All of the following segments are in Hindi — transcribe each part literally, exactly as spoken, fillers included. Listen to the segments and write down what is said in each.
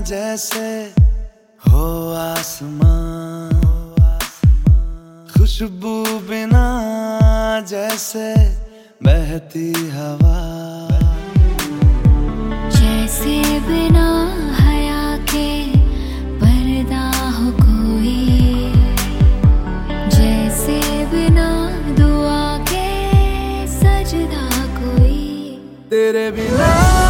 जैसे हो आसमां, खुशबू बिना जैसे बहती हवा, जैसे बिना हया के पर्दा हो कोई, जैसे बिना दुआ के सजदा कोई। तेरे बिना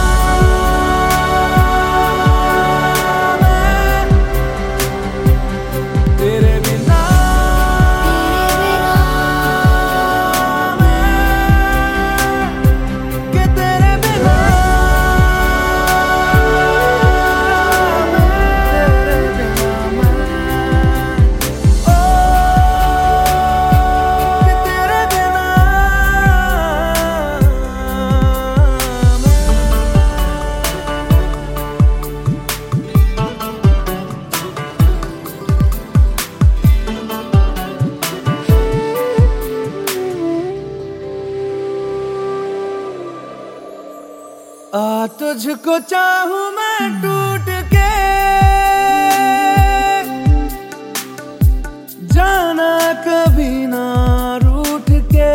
आ तुझको चाहूं मैं टूट के, जाना कभी ना रूठ के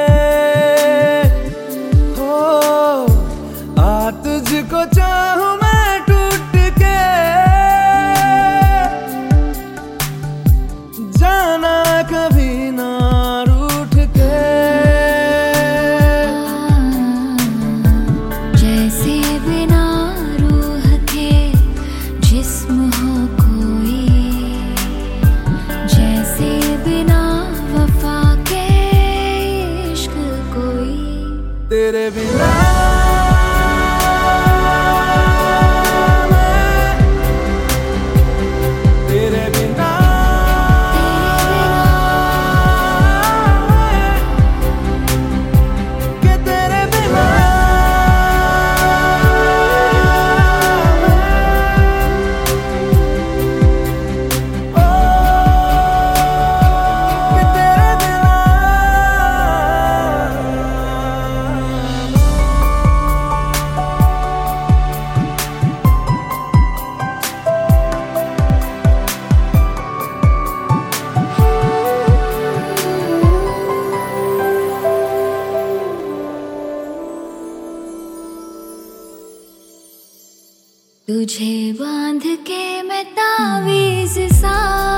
हो। आ तुझको चाहूं मैं टूट के, जाना कभी ना रूठ के। जैसे बिना रूह के जिस्म हो कोई, जैसे बिना वफा के इश्क कोई। तेरे बिना तुझे बांध के मैं तावीज़ सा